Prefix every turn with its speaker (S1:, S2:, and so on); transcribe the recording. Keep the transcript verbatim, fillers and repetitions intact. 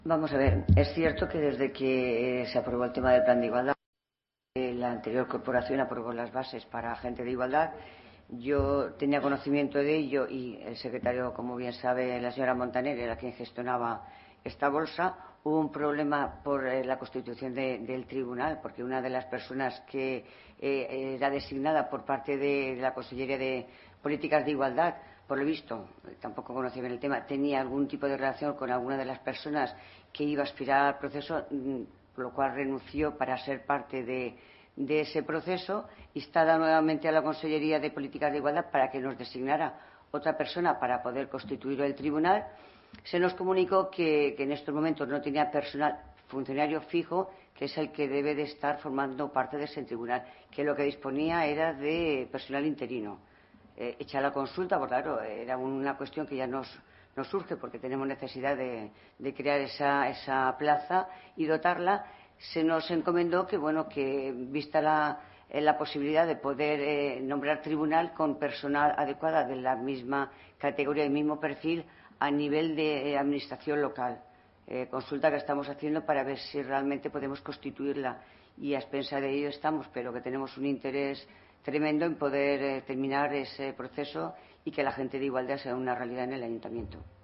S1: Vamos a ver, es cierto que desde que se aprobó el tema del plan de igualdad, eh, la anterior corporación aprobó las bases para agente de igualdad. Yo tenía conocimiento de ello y el secretario, como bien sabe, la señora Montaner, era quien gestionaba esta bolsa. Hubo un problema por eh, la constitución de, del tribunal, porque una de las personas que eh, era designada por parte de la Consellería de Políticas de Igualdad, por lo visto, tampoco conocía bien el tema, tenía algún tipo de relación con alguna de las personas que iba a aspirar al proceso, por lo cual renunció para ser parte de, de ese proceso, instada nuevamente a la Consellería de Políticas de Igualdad para que nos designara otra persona para poder constituir el tribunal. Se nos comunicó que, que en estos momentos no tenía personal funcionario fijo, que es el que debe de estar formando parte de ese tribunal, que lo que disponía era de personal interino. Eh, hecha la consulta, porque claro, era una cuestión que ya nos, nos surge porque tenemos necesidad de, de crear esa, esa plaza y dotarla. Se nos encomendó que, bueno, que vista la, eh, la posibilidad de poder eh, nombrar tribunal con personal adecuada de la misma categoría y mismo perfil a nivel de eh, administración local. Eh, consulta que estamos haciendo para ver si realmente podemos constituirla, y a expensas de ello estamos, pero que tenemos un interés tremendo en poder eh, terminar ese proceso y que la agente de igualdad sea una realidad en el ayuntamiento.